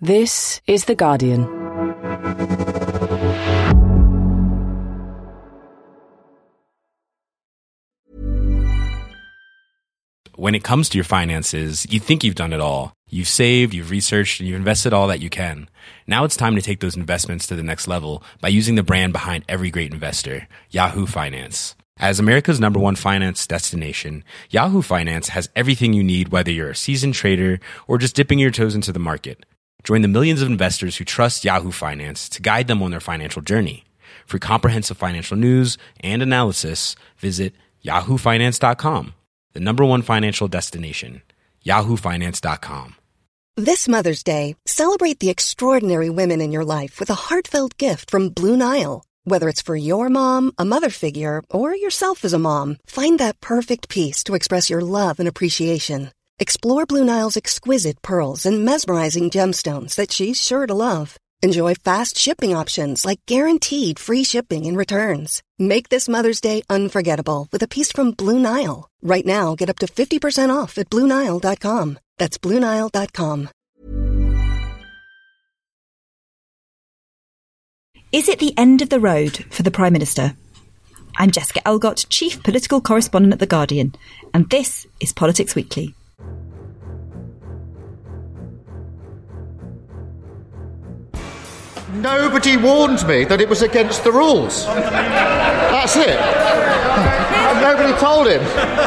This is The Guardian. When it comes to your finances, you think you've done it all. You've saved, you've researched, and you've invested all that you can. Now it's time to take those investments to the next level by using the brand behind every great investor, Yahoo Finance. As America's #1 finance destination, Yahoo Finance has everything you need, whether you're a seasoned trader or just dipping your toes into the market. Join the millions of investors who trust Yahoo Finance to guide them on their financial journey. For comprehensive financial news and analysis, visit yahoofinance.com. The #1 financial destination, yahoofinance.com. This Mother's Day, celebrate the extraordinary women in your life with a heartfelt gift from Blue Nile. Whether it's for your mom, a mother figure, or yourself as a mom, find that perfect piece to express your love and appreciation. Explore Blue Nile's exquisite pearls and mesmerizing gemstones that she's sure to love. Enjoy fast shipping options like guaranteed free shipping and returns. Make this Mother's Day unforgettable with a piece from Blue Nile. Right now, get up to 50% off at BlueNile.com. That's BlueNile.com. Is it the end of the road for the Prime Minister? I'm Jessica Elgott, Chief Political Correspondent at The Guardian, and this is Politics Weekly. Nobody warned me that it was against the rules. That's it. Nobody told him.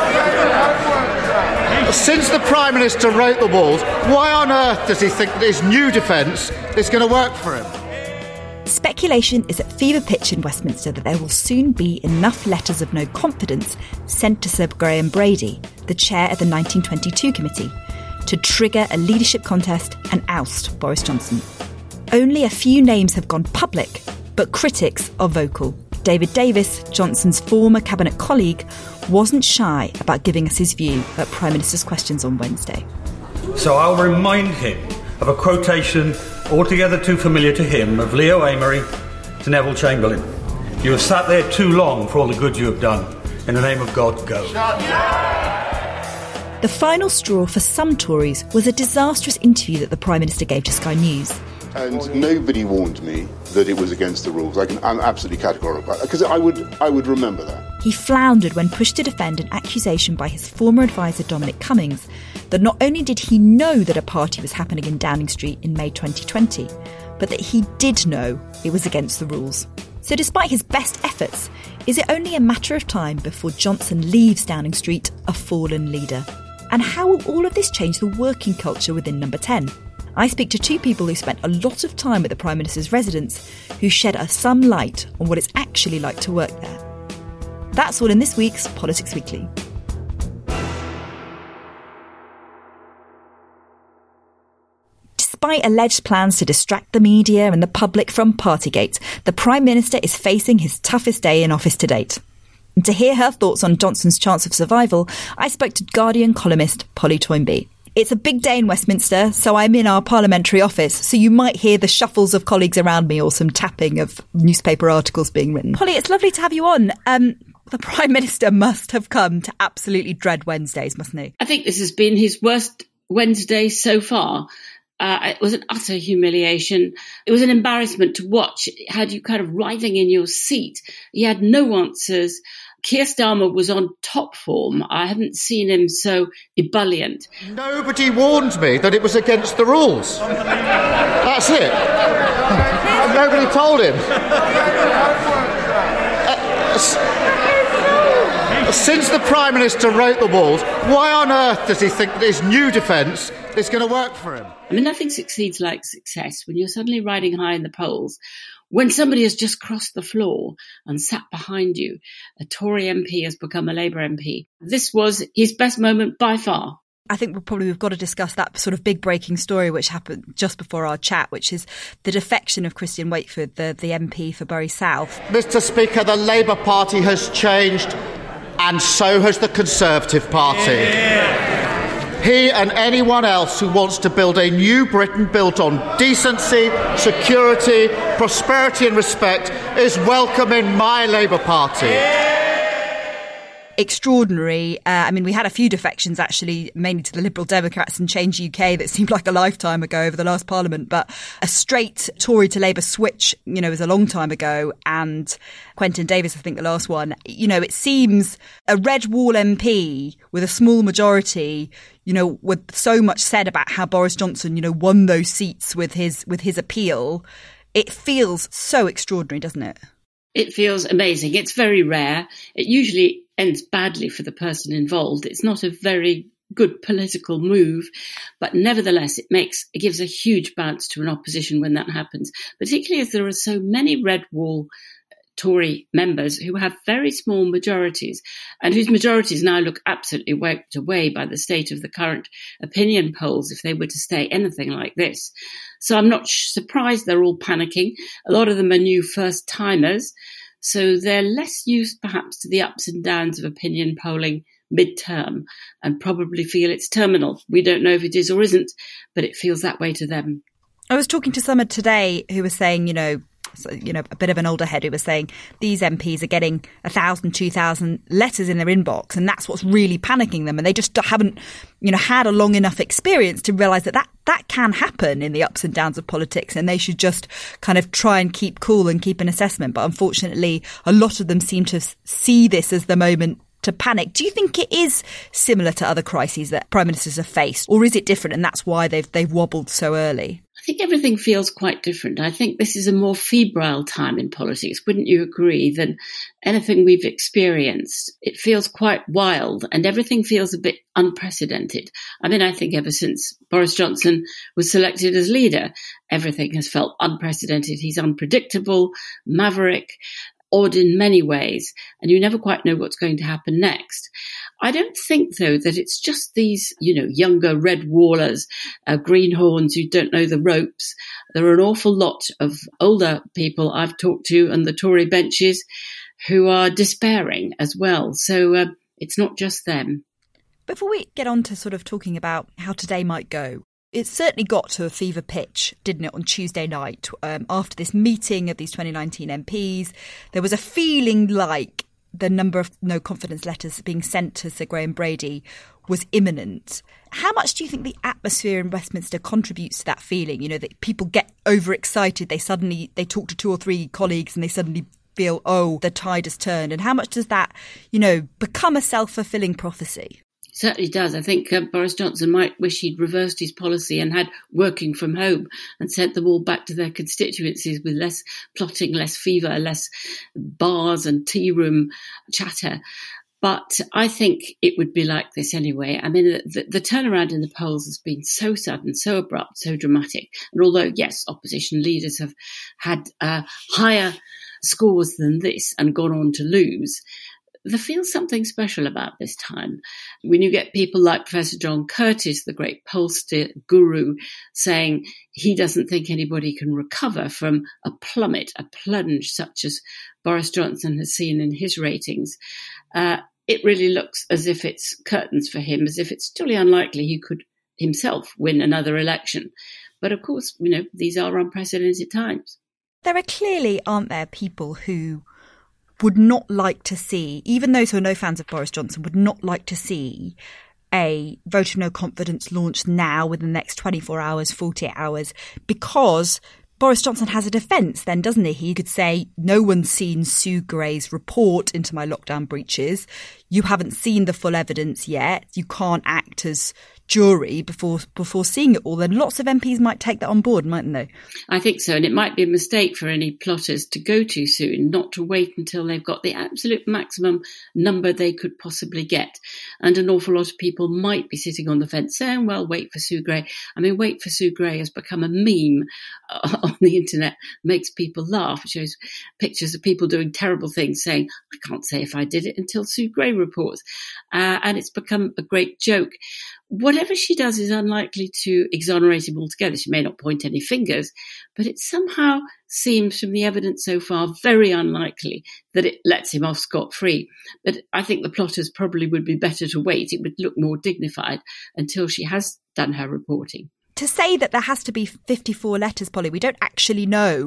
Since the Prime Minister wrote the walls, why on earth does he think that his new defence is going to work for him? Speculation is at fever pitch in Westminster that there will soon be enough letters of no confidence sent to Sir Graham Brady, the chair of the 1922 committee, to trigger a leadership contest and oust Boris Johnson. Only a few names have gone public, but critics are vocal. David Davis, Johnson's former cabinet colleague, wasn't shy about giving us his view at Prime Minister's Questions on Wednesday. So I'll remind him of a quotation altogether too familiar to him of Leo Amery to Neville Chamberlain. You have sat there too long for all the good you have done. In the name of God, go. The final straw for some Tories was a disastrous interview that the Prime Minister gave to Sky News. And nobody warned me that it was against the rules. I'm absolutely categorical about that, because I would remember that. He floundered when pushed to defend an accusation by his former advisor Dominic Cummings that not only did he know that a party was happening in Downing Street in May 2020, but that he did know it was against the rules. So despite his best efforts, is it only a matter of time before Johnson leaves Downing Street a fallen leader? And how will all of this change the working culture within Number 10? I speak to two people who spent a lot of time at the Prime Minister's residence who shed some light on what it's actually like to work there. That's all in this week's Politics Weekly. Despite alleged plans to distract the media and the public from Partygate, the Prime Minister is facing his toughest day in office to date. And to hear her thoughts on Johnson's chance of survival, I spoke to Guardian columnist Polly Toynbee. It's a big day in Westminster, so I'm in our parliamentary office, so you might hear the shuffles of colleagues around me or some tapping of newspaper articles being written. Polly, it's lovely to have you on. The Prime Minister must have come to absolutely dread Wednesdays, mustn't he? I think this has been his worst Wednesday so far. It was an utter humiliation. It was an embarrassment to watch. It had you kind of writhing in your seat. He had no answers. Keir Starmer was on top form. I haven't seen him so ebullient. Nobody warned me that it was against the rules. That's it. Nobody told him. Since the Prime Minister wrote the walls, why on earth does he think that his new defence is going to work for him? I mean, nothing succeeds like success when you're suddenly riding high in the polls. When somebody has just crossed the floor and sat behind you, a Tory MP has become a Labour MP. This was his best moment by far. I think we've got to discuss that sort of big breaking story which happened just before our chat, which is the defection of Christian Wakeford, the MP for Bury South. Mr. Speaker, the Labour Party has changed, and so has the Conservative Party. Yeah. He and anyone else who wants to build a new Britain built on decency, security, prosperity and respect is welcome in my Labour Party. extraordinary. We had a few defections, actually, mainly to the Liberal Democrats and Change UK that seemed like a lifetime ago over the last Parliament. But a straight Tory to Labour switch, was a long time ago. And Quentin Davies, I think the last one, it seems a red wall MP with a small majority, with so much said about how Boris Johnson, won those seats with his appeal. It feels so extraordinary, doesn't it? It feels amazing. It's very rare. It usually ends badly for the person involved. It's not a very good political move, but nevertheless, it gives a huge bounce to an opposition when that happens, particularly as there are so many red wall Tory members who have very small majorities and whose majorities now look absolutely wiped away by the state of the current opinion polls if they were to stay anything like this. So I'm not surprised they're all panicking. A lot of them are new first-timers, so they're less used perhaps to the ups and downs of opinion polling mid-term and probably feel it's terminal. We don't know if it is or isn't, but it feels that way to them. I was talking to someone today who was saying, a bit of an older head who was saying these MPs are getting 1,000, 2,000 letters in their inbox, and that's what's really panicking them. And they just haven't, had a long enough experience to realise that can happen in the ups and downs of politics, and they should just kind of try and keep cool and keep an assessment. But unfortunately, a lot of them seem to see this as the moment to panic. Do you think it is similar to other crises that prime ministers have faced, or is it different and that's why they've wobbled so early? I think everything feels quite different. I think this is a more febrile time in politics, wouldn't you agree, than anything we've experienced. It feels quite wild and everything feels a bit unprecedented. I think ever since Boris Johnson was selected as leader, everything has felt unprecedented. He's unpredictable, maverick, odd in many ways, and you never quite know what's going to happen next. I don't think, though, that it's just these, younger red wallers, greenhorns who don't know the ropes. There are an awful lot of older people I've talked to on the Tory benches who are despairing as well. So it's not just them. Before we get on to sort of talking about how today might go, it certainly got to a fever pitch, didn't it, on Tuesday night? After this meeting of these 2019 MPs, there was a feeling like the number of no confidence letters being sent to Sir Graham Brady was imminent. How much do you think the atmosphere in Westminster contributes to that feeling? That people get overexcited, they talk to 2 or 3 colleagues and they suddenly feel, oh, the tide has turned. And how much does that, become a self-fulfilling prophecy? Certainly does. I think Boris Johnson might wish he'd reversed his policy and had working from home and sent them all back to their constituencies with less plotting, less fever, less bars and tea room chatter. But I think it would be like this anyway. The turnaround in the polls has been so sudden, so abrupt, so dramatic. And although, yes, opposition leaders have had higher scores than this and gone on to lose, there feels something special about this time. When you get people like Professor John Curtis, the great pollster guru, saying he doesn't think anybody can recover from a plummet, a plunge such as Boris Johnson has seen in his ratings, it really looks as if it's curtains for him, as if it's totally unlikely he could himself win another election. But of course, these are unprecedented times. There are clearly, aren't there, people who would not like to see, even those who are no fans of Boris Johnson, would not like to see a vote of no confidence launched now within the next 24 hours, 48 hours, because Boris Johnson has a defence then, doesn't he? He could say, no one's seen Sue Gray's report into my lockdown breaches. You haven't seen the full evidence yet. You can't act as jury before seeing it all. Then lots of MPs might take that on board, mightn't they? I think so. And it might be a mistake for any plotters to go too soon, not to wait until they've got the absolute maximum number they could possibly get. And an awful lot of people might be sitting on the fence saying, well, wait for Sue Gray. Wait for Sue Gray has become a meme on the internet, makes people laugh. It shows pictures of people doing terrible things saying, I can't say if I did it until Sue Gray reports. And it's become a great joke. Whatever she does is unlikely to exonerate him altogether. She may not point any fingers, but it somehow seems from the evidence so far very unlikely that it lets him off scot-free. But I think the plotters probably would be better to wait. It would look more dignified until she has done her reporting. To say that there has to be 54 letters, Polly, we don't actually know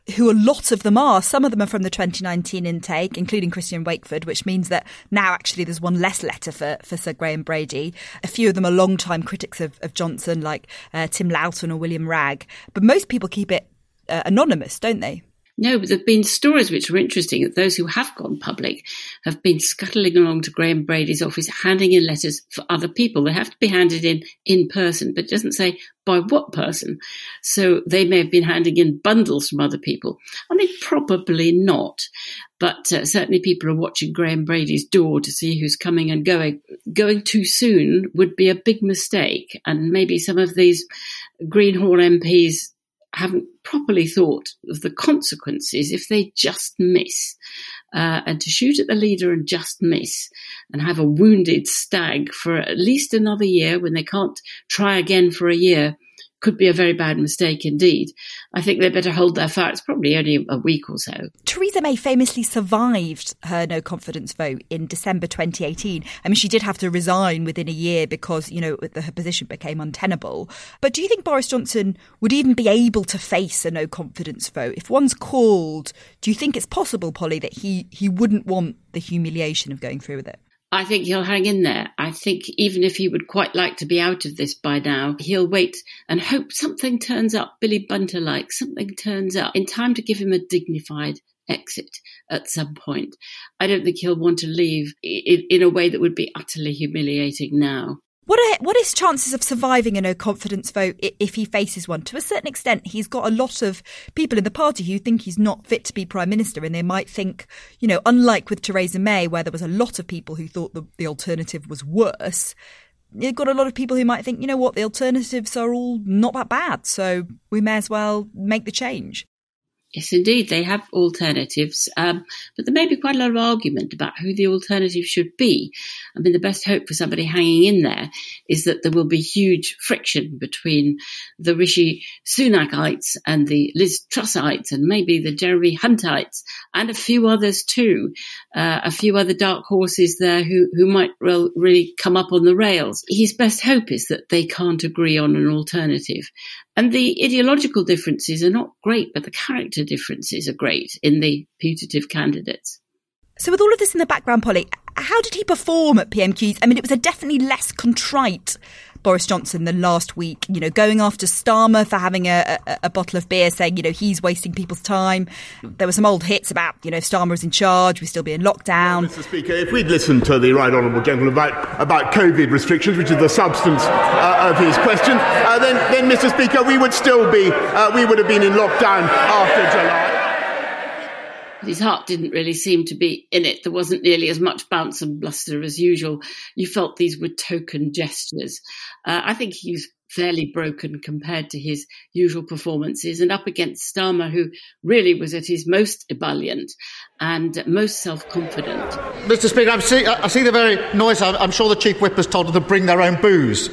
who a lot of them are. Some of them are from the 2019 intake, including Christian Wakeford, which means that now actually there's one less letter for Sir Graham Brady. A few of them are long-time critics of Johnson, like Tim Loughton or William Ragg. But most people keep it anonymous, don't they? No, but there have been stories which are interesting that those who have gone public have been scuttling along to Graham Brady's office, handing in letters for other people. They have to be handed in person, but it doesn't say by what person. So they may have been handing in bundles from other people. I mean, probably not. But certainly people are watching Graham Brady's door to see who's coming and going. Going too soon would be a big mistake. And maybe some of these Greenhorn MPs haven't properly thought of the consequences if they just miss. And to shoot at the leader and just miss and have a wounded stag for at least another year when they can't try again for a year could be a very bad mistake indeed. I think they better hold their fire. It's probably only a week or so. Theresa May famously survived her no confidence vote in December 2018. I mean, she did have to resign within a year because, her position became untenable. But do you think Boris Johnson would even be able to face a no confidence vote? If one's called, do you think it's possible, Polly, that he wouldn't want the humiliation of going through with it? I think he'll hang in there. I think even if he would quite like to be out of this by now, he'll wait and hope something turns up, Billy Bunter-like, something turns up in time to give him a dignified exit at some point. I don't think he'll want to leave in a way that would be utterly humiliating now. What is chances of surviving a no confidence vote if he faces one? To a certain extent, he's got a lot of people in the party who think he's not fit to be Prime Minister, and they might think, unlike with Theresa May, where there was a lot of people who thought the alternative was worse, you've got a lot of people who might think, the alternatives are all not that bad, so we may as well make the change. Yes, indeed, they have alternatives, but there may be quite a lot of argument about who the alternative should be. I mean, the best hope for somebody hanging in there is that there will be huge friction between the Rishi Sunakites and the Liz Trussites and maybe the Jeremy Huntites and a few others too, a few other dark horses there who might really come up on the rails. His best hope is that they can't agree on an alternative. And the ideological differences are not great, but the character differences are great in the putative candidates. So with all of this in the background, Polly, how did he perform at PMQs? I mean, it was a definitely less contrite Boris Johnson than last week, going after Starmer for having a bottle of beer, saying, he's wasting people's time. There were some old hits about, if Starmer was in charge, we'd still be in lockdown. Mr. Speaker, if we'd listened to the right honourable gentleman about COVID restrictions, which is the substance of his question, then, Mr. Speaker, we would have been in lockdown after July. His heart didn't really seem to be in it. There wasn't nearly as much bounce and bluster as usual. You felt these were token gestures. I think he's fairly broken compared to his usual performances and up against Starmer, who really was at his most ebullient and most self-confident. Mr. Speaker, I see the very noise. I'm sure the Chief Whip has told them to bring their own booze.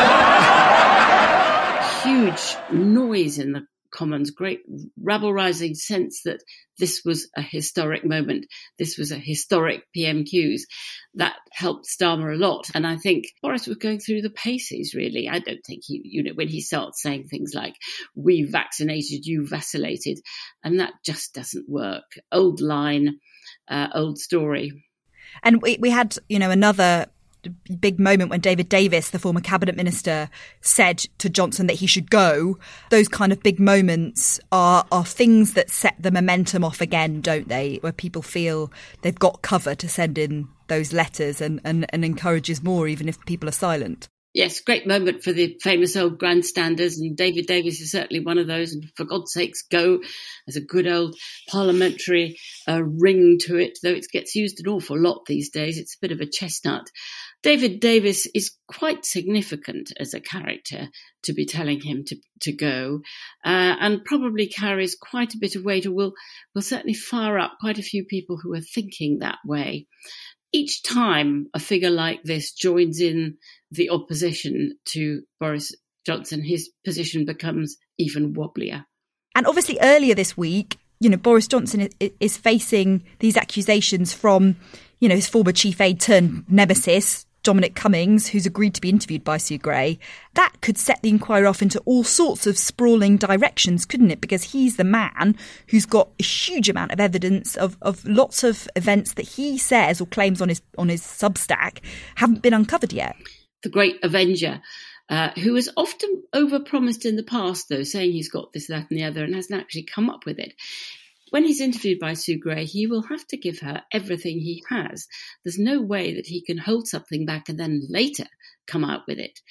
Huge noise in the Commons, great rabble-rousing sense that this was a historic moment. This was a historic PMQs. That helped Starmer a lot. And I think Boris was going through the paces, really. I don't think when he starts saying things like, we vaccinated, you vacillated, and that just doesn't work. Old line, old story. And we had, another big moment when David Davis, the former cabinet minister, said to Johnson that he should go. Those kind of big moments are things that set the momentum off again, don't they? Where people feel they've got cover to send in those letters and encourages more, even if people are silent. Yes, great moment for the famous old grandstanders, and David Davis is certainly one of those. And for God's sakes, go. There's a good old parliamentary ring to it, though it gets used an awful lot these days. It's a bit of a chestnut. David Davis is quite significant as a character to be telling him to go, and probably carries quite a bit of weight, or will certainly fire up quite a few people who are thinking that way. Each time a figure like this joins in the opposition to Boris Johnson, his position becomes even wobblier. And obviously earlier this week, Boris Johnson is facing these accusations from, his former chief aide turned nemesis, Dominic Cummings, who's agreed to be interviewed by Sue Gray, that could set the inquiry off into all sorts of sprawling directions, couldn't it? Because he's the man who's got a huge amount of evidence of lots of events that he says or claims on his Substack haven't been uncovered yet. The great Avenger, who has often overpromised in the past, though, saying he's got this, that and the other and hasn't actually come up with it. When he's interviewed by Sue Gray, he will have to give her everything he has. There's no way that he can hold something back and then later come out with it.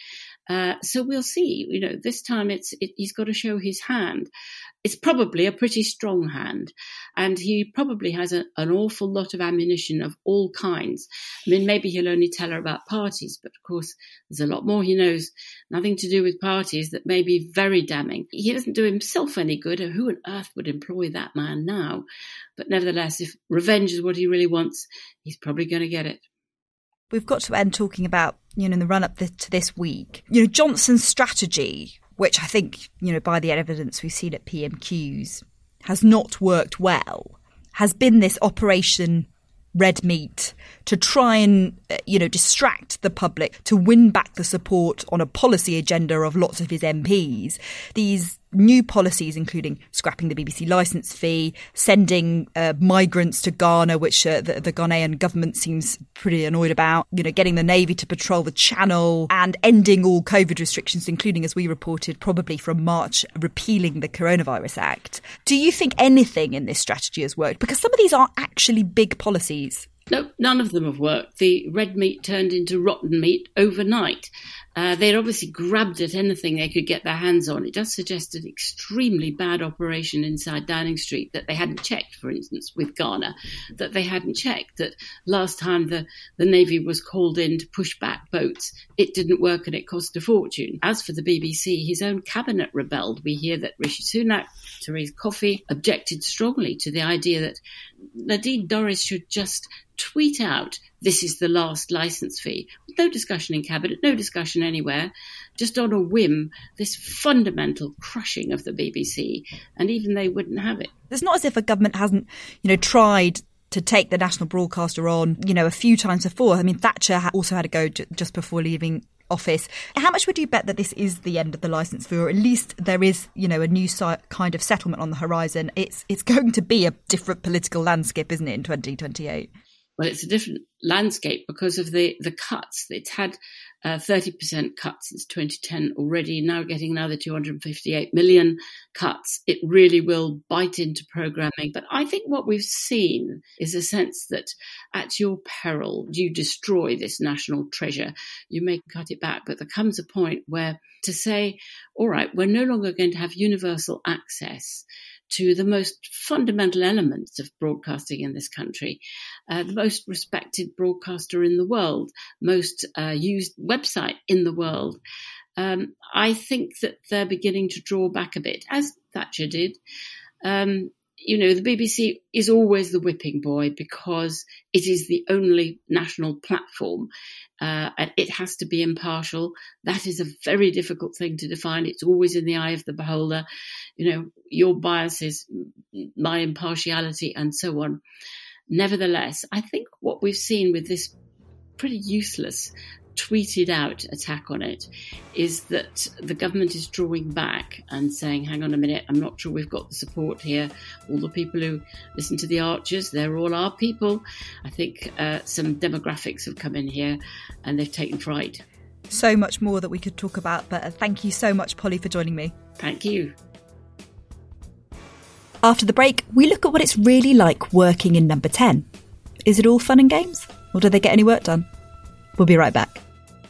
So we'll see. This time he's got to show his hand. It's probably a pretty strong hand, and he probably has an awful lot of ammunition of all kinds. I mean, maybe he'll only tell her about parties, but of course there's a lot more he knows, nothing to do with parties, that may be very damning. He doesn't do himself any good. Who on earth would employ that man now? But nevertheless, if revenge is what he really wants, he's probably going to get it. We've got to end talking about, in the run-up to this week, Johnson's strategy, which I think, by the evidence we've seen at PMQs, has not worked well, has been this Operation Red Meat to try and, distract the public, to win back the support on a policy agenda of lots of his MPs. These new policies, including scrapping the BBC licence fee, sending migrants to Ghana, which the Ghanaian government seems pretty annoyed about, getting the Navy to patrol the Channel, and ending all COVID restrictions, including, as we reported, probably from March, repealing the Coronavirus Act. Do you think anything in this strategy has worked? Because some of these are actually big policies. No, none of them have worked. The red meat turned into rotten meat overnight. They'd obviously grabbed at anything they could get their hands on. It does suggest an extremely bad operation inside Downing Street that they hadn't checked, for instance, with Ghana, that they hadn't checked, that last time the Navy was called in to push back boats, it didn't work and it cost a fortune. As for the BBC, his own cabinet rebelled. We hear that Rishi Sunak, Therese Coffey, objected strongly to the idea that Nadine Dorries should just tweet out, "This is the last licence fee." No discussion in cabinet, no discussion anywhere, just on a whim, this fundamental crushing of the BBC, and even they wouldn't have it. It's not as if a government hasn't, tried to take the national broadcaster on, a few times before. I mean, Thatcher also had a go just before leaving office. How much would you bet that this is the end of the licence fee, or at least there is, a new kind of settlement on the horizon? It's going to be a different political landscape, isn't it, in 2028? Well, it's a different landscape because of the cuts. It's had 30% cuts since 2010 already, now getting another 258 million cuts. It really will bite into programming. But I think what we've seen is a sense that at your peril, you destroy this national treasure. You may cut it back, but there comes a point where to say, all right, we're no longer going to have universal access to the most fundamental elements of broadcasting in this country, the most respected broadcaster in the world, most used website in the world. I think that they're beginning to draw back a bit, as Thatcher did. The BBC is always the whipping boy because it is the only national platform. And it has to be impartial. That is a very difficult thing to define. It's always in the eye of the beholder. Your biases, my impartiality, and so on. Nevertheless, I think what we've seen with this pretty useless tweeted out attack on it is that the government is drawing back and saying, hang on a minute, I'm not sure we've got the support here. All the people who listen to the Archers, they're all our people. I think some demographics have come in here and they've taken fright. So much more that we could talk about, but thank you so much, Polly, for joining me. Thank you. After the break, we look at what it's really like working in Number 10. Is it all fun and games? Or do they get any work done? We'll be right back.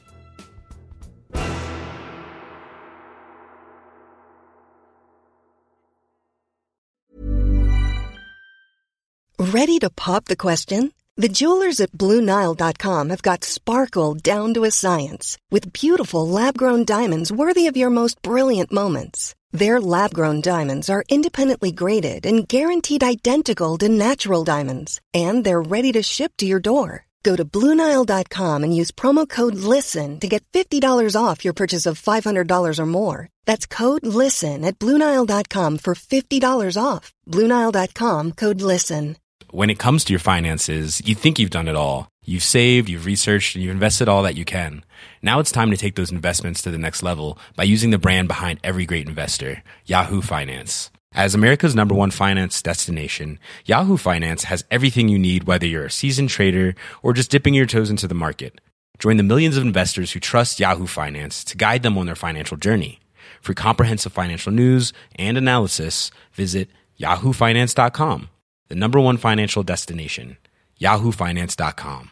Ready to pop the question? The jewelers at BlueNile.com have got sparkle down to a science with beautiful lab-grown diamonds worthy of your most brilliant moments. Their lab-grown diamonds are independently graded and guaranteed identical to natural diamonds, and they're ready to ship to your door. Go to BlueNile.com and use promo code LISTEN to get $50 off your purchase of $500 or more. That's code LISTEN at BlueNile.com for $50 off. BlueNile.com, code LISTEN. when it comes to your finances, you think you've done it all. You've saved, you've researched, and you've invested all that you can. Now it's time to take those investments to the next level by using the brand behind every great investor, Yahoo Finance. As America's #1 finance destination, Yahoo Finance has everything you need, whether you're a seasoned trader or just dipping your toes into the market. Join the millions of investors who trust Yahoo Finance to guide them on their financial journey. For comprehensive financial news and analysis, visit yahoofinance.com, the #1 financial destination, yahoofinance.com.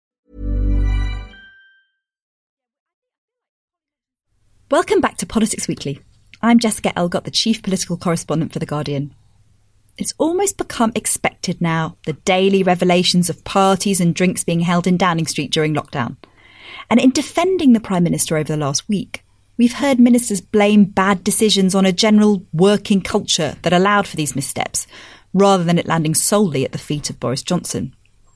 Welcome back to Politics Weekly. I'm Jessica Elgott, the Chief Political Correspondent for The Guardian. It's almost become expected now, the daily revelations of parties and drinks being held in Downing Street during lockdown. And in defending the Prime Minister over the last week, we've heard ministers blame bad decisions on a general working culture that allowed for these missteps, rather than it landing solely at the feet of Boris Johnson.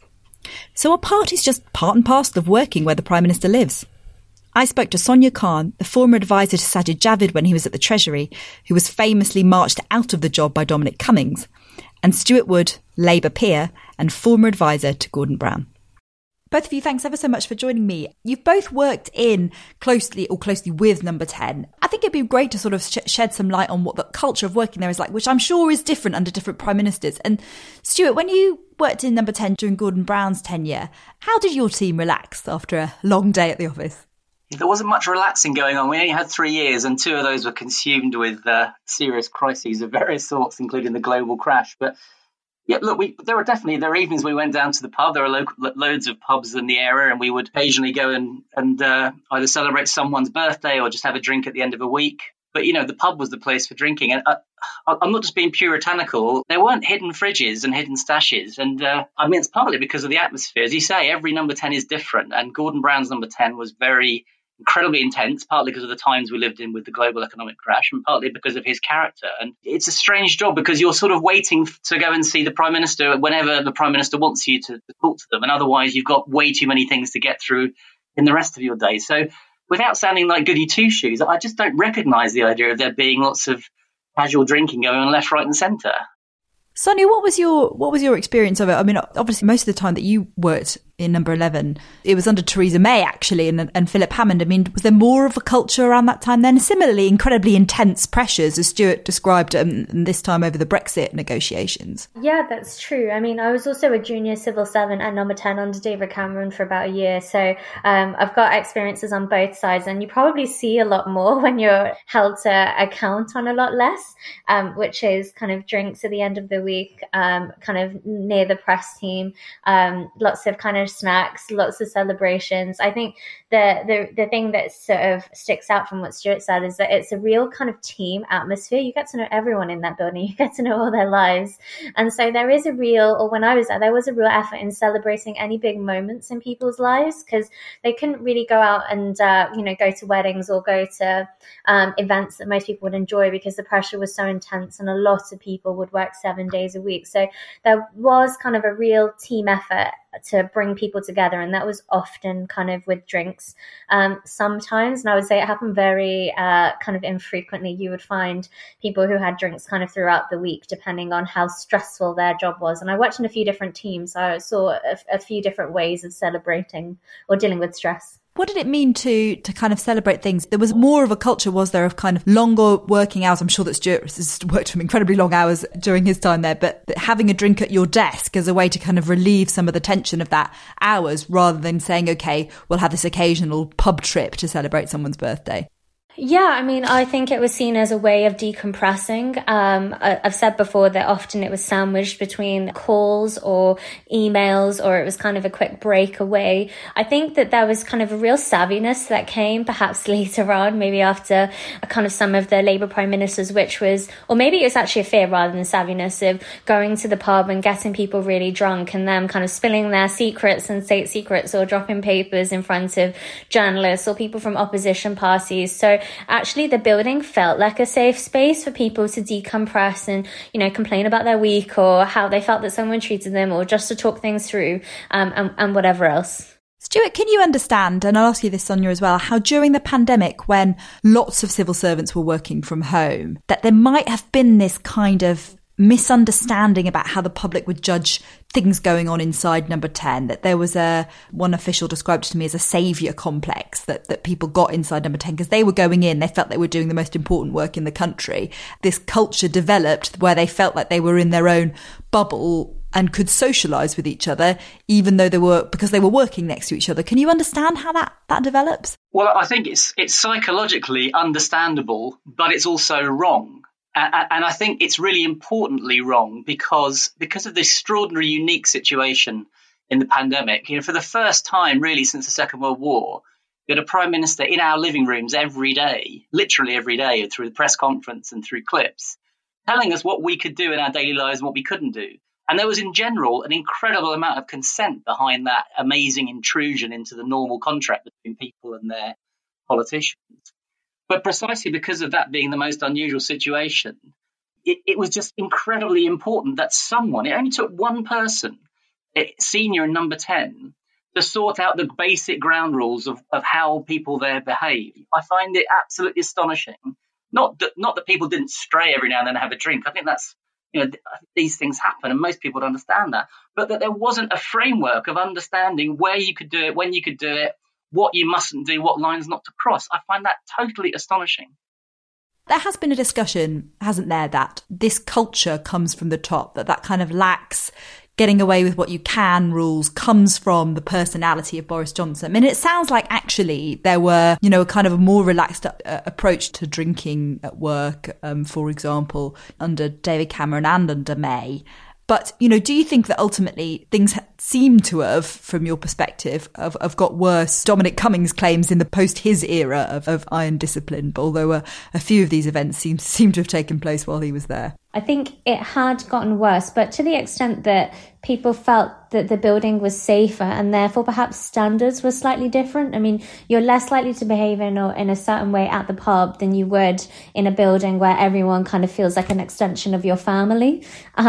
So are parties just part and parcel of working where the Prime Minister lives? I spoke to Sonia Khan, the former advisor to Sajid Javid when he was at the Treasury, who was famously marched out of the job by Dominic Cummings, and Stuart Wood, Labour peer and former advisor to Gordon Brown. Both of you, thanks ever so much for joining me. You've both worked in closely with Number 10. I think it'd be great to sort of shed some light on what the culture of working there is like, which I'm sure is different under different prime ministers. And Stuart, when you worked in Number 10 during Gordon Brown's tenure, how did your team relax after a long day at the office? There wasn't much relaxing going on. We only had 3 years, and 2 of those were consumed with serious crises of various sorts, including the global crash. But yeah, look, there are evenings we went down to the pub. There are loads of pubs in the area, and we would occasionally go and either celebrate someone's birthday or just have a drink at the end of a week. But, the pub was the place for drinking. And I'm not just being puritanical. There weren't hidden fridges and hidden stashes. And it's partly because of the atmosphere. As you say, every Number 10 is different. And Gordon Brown's Number 10 was incredibly intense, partly because of the times we lived in with the global economic crash and partly because of his character. And it's a strange job because you're sort of waiting to go and see the Prime Minister whenever the Prime Minister wants you to talk to them. And otherwise, you've got way too many things to get through in the rest of your day. So without sounding like goody two-shoes, I just don't recognise the idea of there being lots of casual drinking going on left, right and centre. Sonia, what was your experience of it? I mean, obviously, most of the time that you worked in Number 11, it was under Theresa May, actually, and Philip Hammond. I mean, was there more of a culture around that time then? Similarly, incredibly intense pressures, as Stuart described, this time over the Brexit negotiations. Yeah, that's true. I mean, I was also a junior civil servant at Number 10 under David Cameron for about a year. So I've got experiences on both sides, and you probably see a lot more when you're held to account on a lot less, which is kind of drinks at the end of the week, kind of near the press team, lots of kind of snacks, lots of celebrations. I think the thing that sort of sticks out from what Stuart said is that it's a real kind of team atmosphere. You get to know everyone in that building. You get to know all their lives. And so there was a real effort in celebrating any big moments in people's lives, because they couldn't really go out and, go to weddings or go to events that most people would enjoy because the pressure was so intense and a lot of people would work 7 days a week. So there was kind of a real team effort to bring people together, and that was often kind of with drinks. Sometimes, and I would say it happened very kind of infrequently, you would find people who had drinks kind of throughout the week, depending on how stressful their job was. And I worked in a few different teams, so I saw a few different ways of celebrating or dealing with stress. What did it mean to kind of celebrate things? There was more of a culture, was there, of kind of longer working hours? I'm sure that Stuart has worked from incredibly long hours during his time there, but having a drink at your desk as a way to kind of relieve some of the tension of that hours, rather than saying, okay, we'll have this occasional pub trip to celebrate someone's birthday. Yeah, I mean, I think it was seen as a way of decompressing. I've said before that often it was sandwiched between calls or emails, or it was kind of a quick break away. I think that there was kind of a real savviness that came perhaps later on, maybe after kind of some of the Labour Prime Ministers, which was, or maybe it was actually a fear rather than savviness, of going to the pub and getting people really drunk and them kind of spilling their secrets and state secrets or dropping papers in front of journalists or people from opposition parties. So actually the building felt like a safe space for people to decompress and, complain about their week or how they felt that someone treated them, or just to talk things through and whatever else. Stuart, can you understand, and I'll ask you this, Sonia, as well, how during the pandemic, when lots of civil servants were working from home, that there might have been this kind of misunderstanding about how the public would judge things going on inside Number 10, that there was one official described to me as a saviour complex that people got inside Number 10 because they were going in, they felt they were doing the most important work in the country. This culture developed where they felt like they were in their own bubble and could socialise with each other, even though because they were working next to each other. Can you understand how that develops? Well, I think it's psychologically understandable, but it's also wrong. And I think it's really importantly wrong because of the extraordinary, unique situation in the pandemic. For the first time, really, since the Second World War, we had a prime minister in our living rooms every day, literally every day, through the press conference and through clips, telling us what we could do in our daily lives and what we couldn't do. And there was, in general, an incredible amount of consent behind that amazing intrusion into the normal contract between people and their politicians. But precisely because of that being the most unusual situation, it was just incredibly important that someone, it only took one person, senior in Number 10, to sort out the basic ground rules of how people there behave. I find it absolutely astonishing. Not that people didn't stray every now and then and have a drink. I think that's, these things happen and most people would understand that. But that there wasn't a framework of understanding where you could do it, when you could do it, what you mustn't do, what lines not to cross. I find that totally astonishing. There has been a discussion, hasn't there, that this culture comes from the top, that kind of lax getting away with what you can rules comes from the personality of Boris Johnson. I mean, it sounds like actually there were, a kind of a more relaxed approach to drinking at work, for example, under David Cameron and under May. But, do you think that ultimately things seem to have, from your perspective, have got worse? Dominic Cummings claims in the post-his era of iron discipline, but although a few of these events seem to have taken place while he was there. I think it had gotten worse, but to the extent that people felt that the building was safer and therefore perhaps standards were slightly different. I mean, you're less likely to behave in a certain way at the pub than you would in a building where everyone kind of feels like an extension of your family.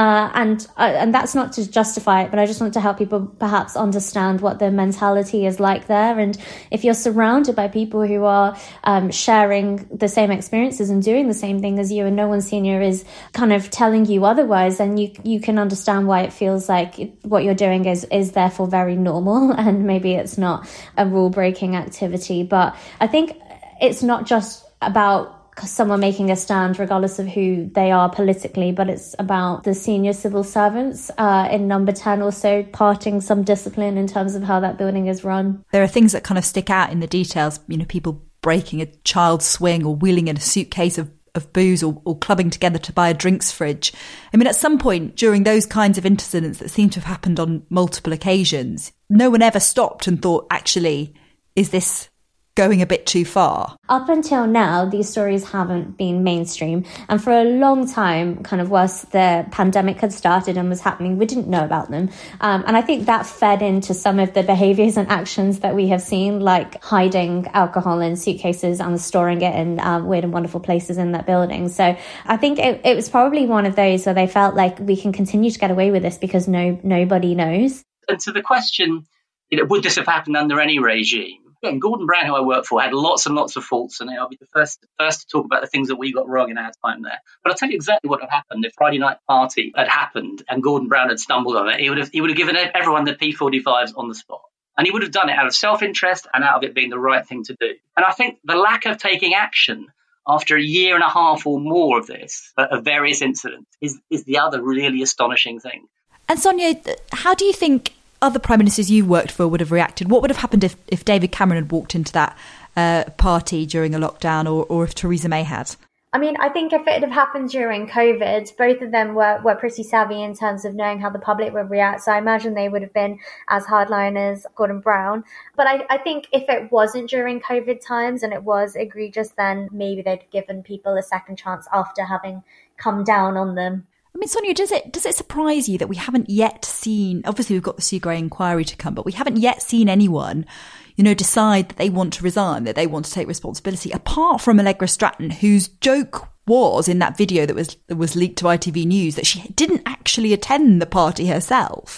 And that's not to justify it, but I just want to help people perhaps understand what the mentality is like there. And if you're surrounded by people who are sharing the same experiences and doing the same thing as you, and no one senior is kind of telling you otherwise, then you can understand why it feels like what you're doing is therefore very normal, and maybe it's not a rule-breaking activity. But I think it's not just about someone making a stand regardless of who they are politically, but it's about the senior civil servants in Number 10 also parting some discipline in terms of how that building is run. There are things that kind of stick out in the details, people breaking a child's swing or wheeling in a suitcase of booze or clubbing together to buy a drinks fridge. I mean, at some point during those kinds of incidents that seem to have happened on multiple occasions, no one ever stopped and thought, actually, is this going a bit too far? Up until now, these stories haven't been mainstream. And for a long time, kind of whilst the pandemic had started and was happening, we didn't know about them. And I think that fed into some of the behaviours and actions that we have seen, like hiding alcohol in suitcases and storing it in weird and wonderful places in that building. So I think it was probably one of those where they felt like we can continue to get away with this because nobody knows. And to the question, would this have happened under any regime? Again, Gordon Brown, who I work for, had lots and lots of faults, and I'll be the first to talk about the things that we got wrong in our time there. But I'll tell you exactly what had happened if Friday Night Party had happened and Gordon Brown had stumbled on it. He would have given everyone the P45s on the spot. And he would have done it out of self-interest and out of it being the right thing to do. And I think the lack of taking action after a year and a half or more of this, of various incidents, is the other really astonishing thing. And Sonia, how do you think other prime ministers you worked for would have reacted? What would have happened if David Cameron had walked into that party during a lockdown, or if Theresa May had? I mean, I think if it had happened during COVID, both of them were pretty savvy in terms of knowing how the public would react. So I imagine they would have been as hardline as Gordon Brown. But I think if it wasn't during COVID times and it was egregious, then maybe they'd given people a second chance after having come down on them. I mean, Sonia, does it surprise you that we haven't yet seen, obviously we've got the Sue Gray inquiry to come, but we haven't yet seen anyone, decide that they want to resign, that they want to take responsibility, apart from Allegra Stratton, whose joke was in that video that was leaked to ITV News that she didn't actually attend the party herself.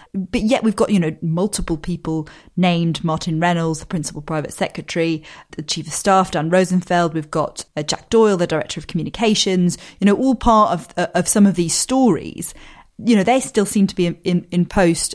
But yet we've got, multiple people named: Martin Reynolds, the principal private secretary, the chief of staff, Dan Rosenfeld. We've got Jack Doyle, the director of communications, all part of some of these stories. They still seem to be in post.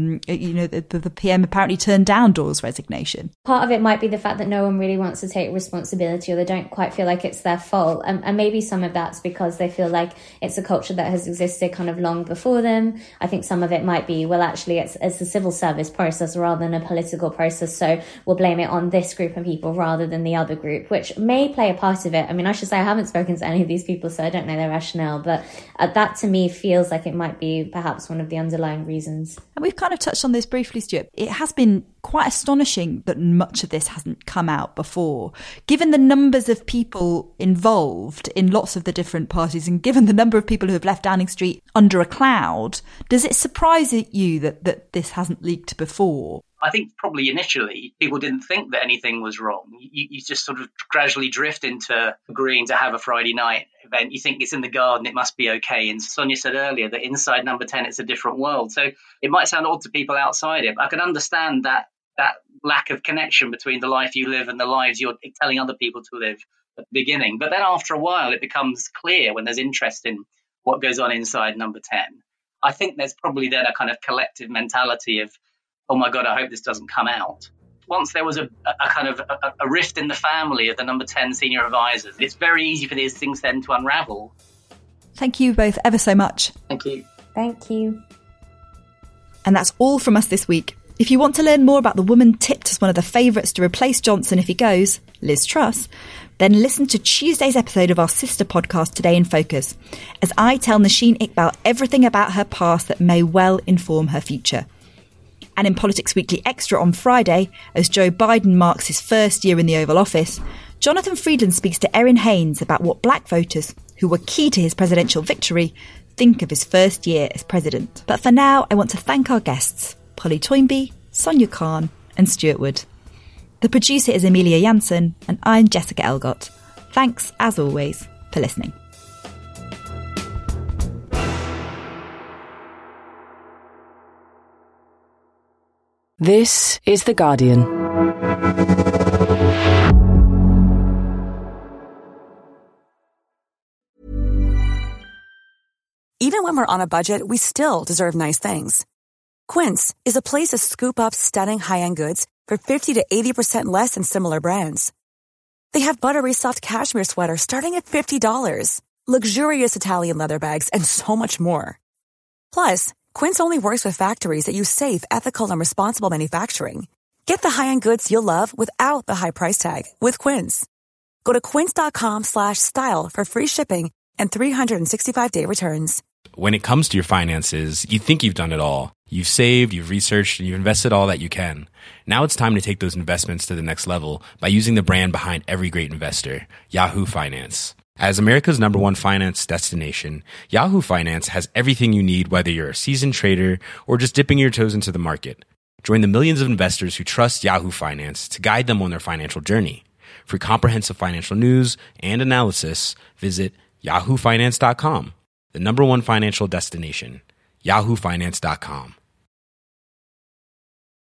The PM apparently turned down Doyle's resignation. Part of it might be the fact that no one really wants to take responsibility, or they don't quite feel like it's their fault. And maybe some of that's because they feel like it's a culture that has existed kind of long before them. I think some of it might be, well, actually, it's a civil service process rather than a political process. So we'll blame it on this group of people rather than the other group, which may play a part of it. I mean, I should say I haven't spoken to any of these people, so I don't know their rationale. But that to me feels like it might be perhaps one of the underlying reasons. And we've kind of touched on this briefly, Stuart. It has been quite astonishing that much of this hasn't come out before. Given the numbers of people involved in lots of the different parties, and given the number of people who have left Downing Street under a cloud, does it surprise you that this hasn't leaked before? I think probably initially people didn't think that anything was wrong. You just sort of gradually drift into agreeing to have a Friday night event. You think it's in the garden, it must be okay. And Sonia said earlier that inside Number 10, it's a different world. So it might sound odd to people outside it, but I can understand that lack of connection between the life you live and the lives you're telling other people to live at the beginning. But then after a while, it becomes clear when there's interest in what goes on inside Number 10. I think there's probably then a kind of collective mentality of, oh my God, I hope this doesn't come out. Once there was a kind of a rift in the family of the Number 10 senior advisors, it's very easy for these things then to unravel. Thank you both ever so much. Thank you. Thank you. And that's all from us this week. If you want to learn more about the woman tipped as one of the favourites to replace Johnson if he goes, Liz Truss, then listen to Tuesday's episode of our sister podcast, Today in Focus, as I tell Nosheen Iqbal everything about her past that may well inform her future. And in Politics Weekly Extra on Friday, as Joe Biden marks his first year in the Oval Office, Jonathan Freedland speaks to Erin Haynes about what black voters, who were key to his presidential victory, think of his first year as president. But for now, I want to thank our guests, Polly Toynbee, Sonia Khan and Stuart Wood. The producer is Amelia Janssen and I'm Jessica Elgott. Thanks, as always, for listening. This is The Guardian. Even when we're on a budget, we still deserve nice things. Quince is a place to scoop up stunning high-end goods for 50 to 80% less than similar brands. They have buttery soft cashmere sweaters starting at $50, luxurious Italian leather bags, and so much more. Plus, Quince only works with factories that use safe, ethical, and responsible manufacturing. Get the high-end goods you'll love without the high price tag with Quince. Go to quince.com/style for free shipping and 365-day returns. When it comes to your finances, you think you've done it all. You've saved, you've researched, and you've invested all that you can. Now it's time to take those investments to the next level by using the brand behind every great investor, Yahoo Finance. As America's #1 finance destination, Yahoo Finance has everything you need, whether you're a seasoned trader or just dipping your toes into the market. Join the millions of investors who trust Yahoo Finance to guide them on their financial journey. For comprehensive financial news and analysis, visit yahoofinance.com, the #1 financial destination, yahoofinance.com.